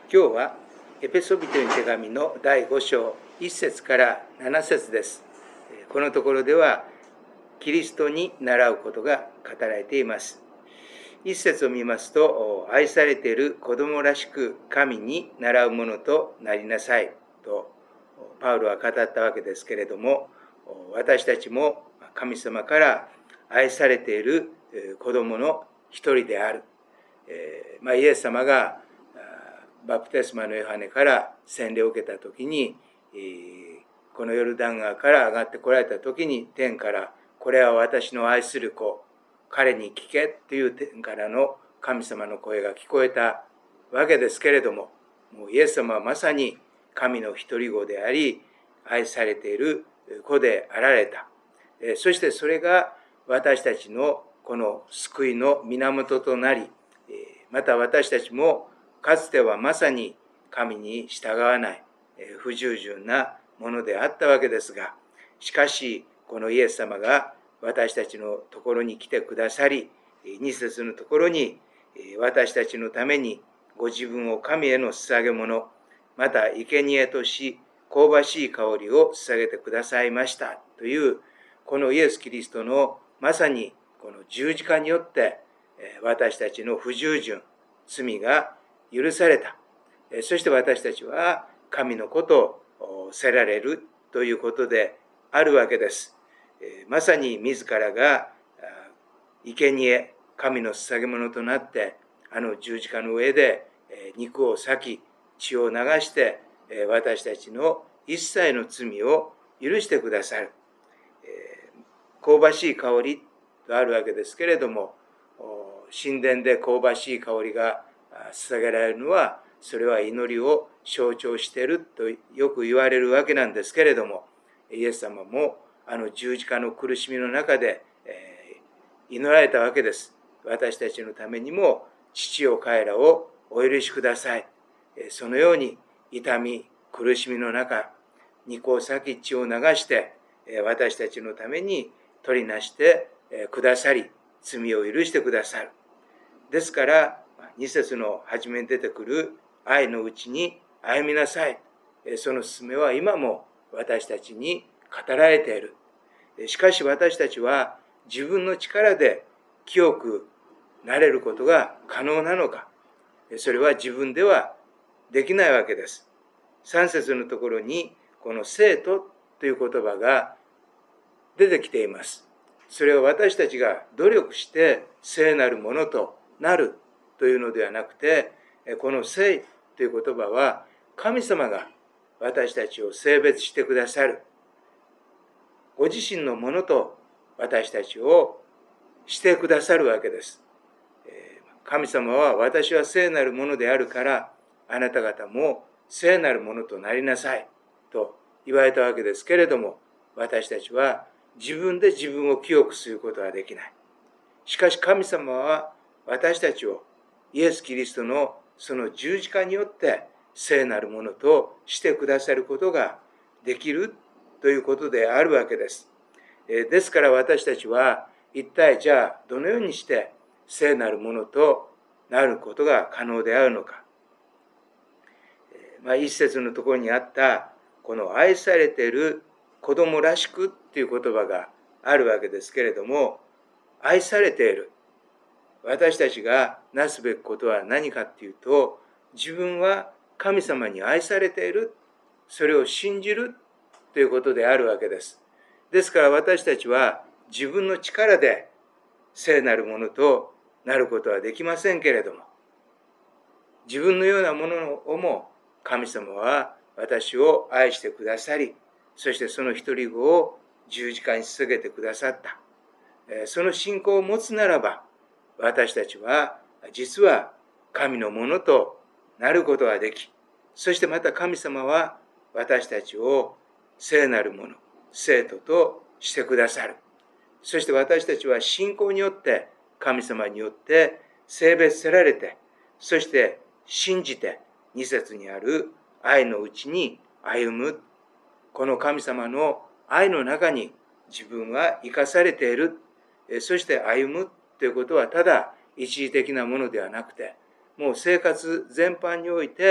今日はエペソビトへの手紙の第5章1節から7節です。このところではキリストに倣うことが語られています。1節を見ますと、愛されている子供らしく神に倣うものとなりなさいとパウロは語ったわけですけれども、私たちも神様から愛されている子供の一人である。イエス様がバプテスマのヨハネから洗礼を受けた時に、このヨルダン川から上がってこられた時に、天からこれは私の愛する子、彼に聞けという天からの神様の声が聞こえたわけですけれども、もうイエス様はまさに神の一人子であり、愛されている子であられた。そしてそれが私たちのこの救いの源となり、また私たちもかつてはまさに神に従わない不従順なものであったわけですが、しかしこのイエス様が私たちのところに来てくださり、2節のところに私たちのためにご自分を神への捧げ物、また生贄とし香ばしい香りを捧げてくださいましたという、このイエス・キリストのまさにこの十字架によって私たちの不従順、罪が許された。そして私たちは神の子とせられるということであるわけです。まさに自らが生贄、神の捧げ物となって、あの十字架の上で肉を裂き、血を流して私たちの一切の罪を許してくださる。香ばしい香りとあるわけですけれども、神殿で香ばしい香りが捧げられるのは、それは祈りを象徴しているとよく言われるわけなんですけれども、イエス様もあの十字架の苦しみの中で祈られたわけです。私たちのためにも父よ彼らをお許しください。そのように痛み苦しみの中、肉を裂き血を流して私たちのために取りなしてくださり、罪を許してくださる。ですから2節の初めに出てくる愛のうちに歩みなさい。その勧めは今も私たちに語られている。しかし私たちは自分の力で清くなれることが可能なのか。それは自分ではできないわけです。3節のところにこの聖徒という言葉が出てきています。それは私たちが努力して聖なるものとなるというのではなくて、この聖という言葉は神様が私たちを聖別してくださる。ご自身のものと私たちをしてくださるわけです。神様は私は聖なるものであるからあなた方も聖なるものとなりなさいと言われたわけですけれども、私たちは自分で自分を清くすることはできない。しかし神様は私たちをイエス・キリストのその十字架によって聖なるものとしてくださることができるということであるわけです。ですから私たちは一体じゃあどのようにして聖なるものとなることが可能であるのか。一節のところにあったこの愛されている子供らしくっていう言葉があるわけですけれども、愛されている。私たちがなすべきことは何かっていうと、自分は神様に愛されている。それを信じるということであるわけです。ですから私たちは自分の力で聖なるものとなることはできませんけれども、自分のようなものをも神様は私を愛してくださり、そしてその一人子を十字架に捧げてくださった。その信仰を持つならば、私たちは実は神のものとなることができ、そしてまた神様は私たちを聖なるもの、聖徒としてくださる。そして私たちは信仰によって神様によって聖別せられて、そして信じて2節にある愛のうちに歩む。この神様の愛の中に自分は生かされている。そして歩むということはただ一時的なものではなくて、もう生活全般において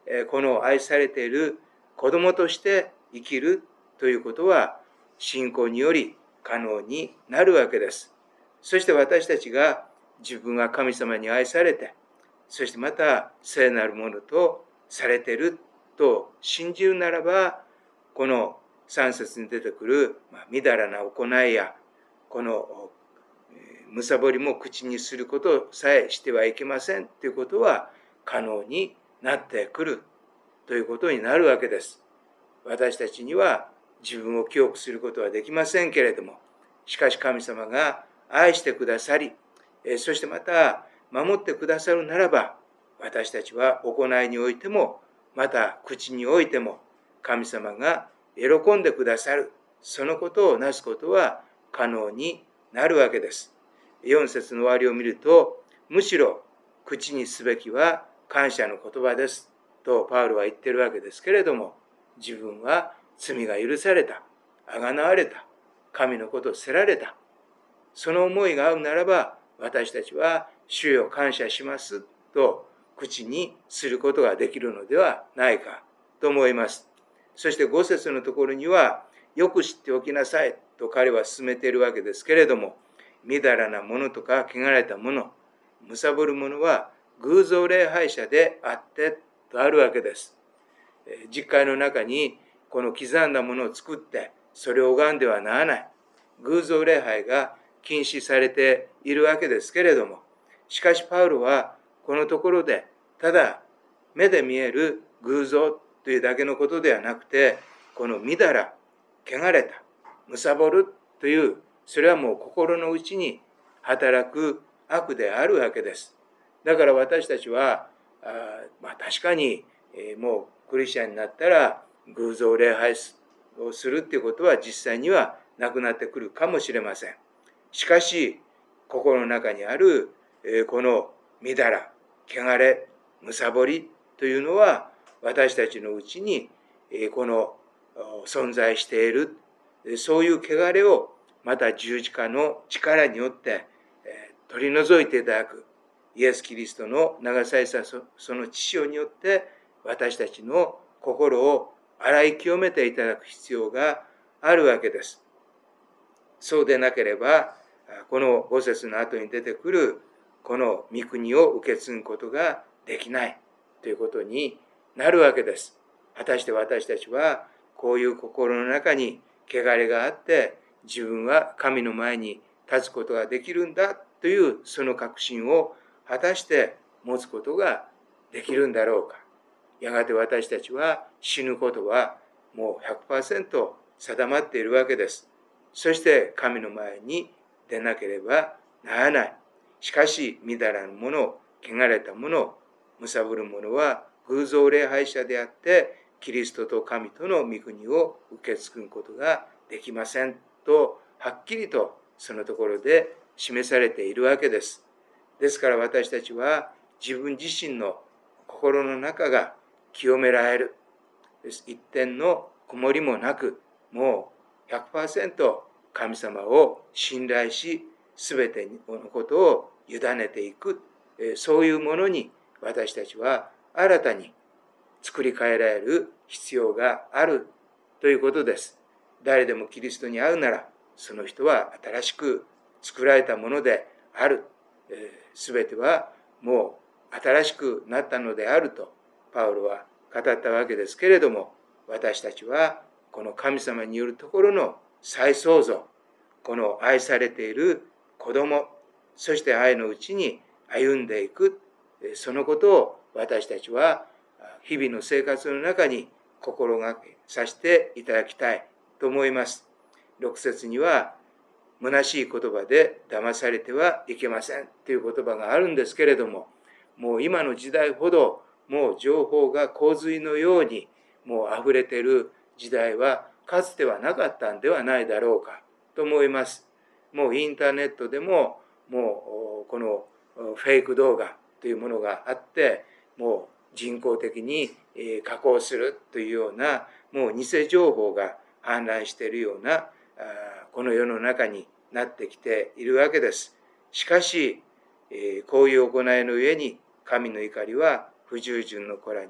この愛されている子供として生きるということは信仰により可能になるわけです。そして私たちが自分が神様に愛されて、そしてまた聖なるものとされていると信じるならば、この3節に出てくるみだらな行いや、このむさぼりも口にすることさえしてはいけませんということは可能になってくるということになるわけです。私たちには自分を記憶することはできませんけれども、しかし神様が愛してくださり、そしてまた守ってくださるならば、私たちは行いにおいても、また口においても、神様が喜んでくださる、そのことをなすことは可能になるわけです。4節の終わりを見ると、むしろ口にすべきは感謝の言葉ですとパウロは言っているわけですけれども、自分は罪が許された、あがなわれた、神のことをせられた、その思いが合うならば、私たちは主よ感謝しますと口にすることができるのではないかと思います。そして5節のところには、よく知っておきなさいと彼は進めているわけですけれども、みだらなものとか汚れたもの、むさぼるものは偶像礼拝者であってとあるわけです。実会の中にこの刻んだものを作ってそれを拝んではならない、偶像礼拝が禁止されているわけですけれども、しかしパウロはこのところでただ目で見える偶像というだけのことではなくて、このみだら、汚れた、むさぼるという、それはもう心の内に働く悪であるわけです。だから私たちは確かにもうクリスチャンになったら偶像礼拝をするっていうことは実際にはなくなってくるかもしれません。しかし心の中にあるこのみだら、汚れ、むさぼりというのは私たちのうちにこの存在している、そういう汚れをまた十字架の力によって取り除いていただく、イエス・キリストの流されたその血潮によって私たちの心を洗い清めていただく必要があるわけです。そうでなければ、この5節の後に出てくるこの御国を受け継ぐことができないということになるわけです。果たして私たちはこういう心の中に汚れがあって自分は神の前に立つことができるんだというその確信を果たして持つことができるんだろうか。やがて私たちは死ぬことはもう 100% 定まっているわけです。そして神の前に出なければならない。しかしみだらなもの、汚れたもの、むさぼるものは偶像礼拝者であってキリストと神との御国を受け継ぐことができませんとはっきりとそのところで示されているわけです。ですから私たちは自分自身の心の中が清められる。一点の曇りもなく、もう 100% 神様を信頼し、すべてのことを委ねていく、そういうものに私たちは新たに作り変えられる必要があるということです。誰でもキリストに会うなら、その人は新しく作られたものである。すべてはもう新しくなったのであるとパウロは語ったわけですけれども、私たちはこの神様によるところの再創造、この愛されている子供、そして愛のうちに歩んでいく、そのことを私たちは日々の生活の中に心がけさせていただきたいと思います。6節には、虚しい言葉で騙されてはいけませんという言葉があるんですけれども、もう今の時代ほどもう情報が洪水のようにもう溢れている時代はかつてはなかったんではないだろうかと思います。もうインターネットでももうこのフェイク動画というものがあって、もう人工的に加工するというようなもう偽情報が氾濫しているようなこの世の中になってきているわけです。しかしこういう行いの上に神の怒りは不従順の子らに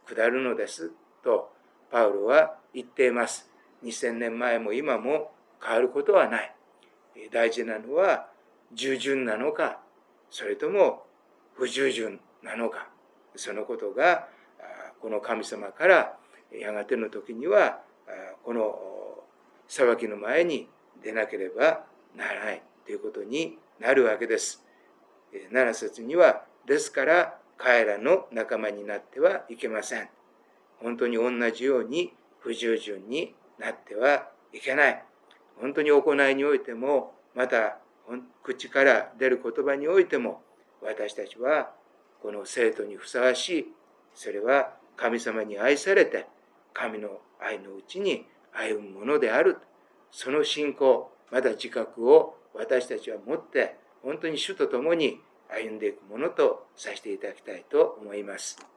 下るのですとパウロは言っています。2000年前も今も変わることはない。大事なのは従順なのか、それとも不従順なのか、そのことがこの神様からやがての時にはこの裁きの前に出なければならないということになるわけです。7節には、ですから彼らの仲間になってはいけません。本当に同じように不従順になってはいけない。本当に行いにおいても、また口から出る言葉においても、私たちはこの生徒にふさわしい、それは神様に愛されて神の愛のうちに歩むものである。その信仰、また自覚を私たちは持って、本当に主と共に歩んでいくものとさせていただきたいと思います。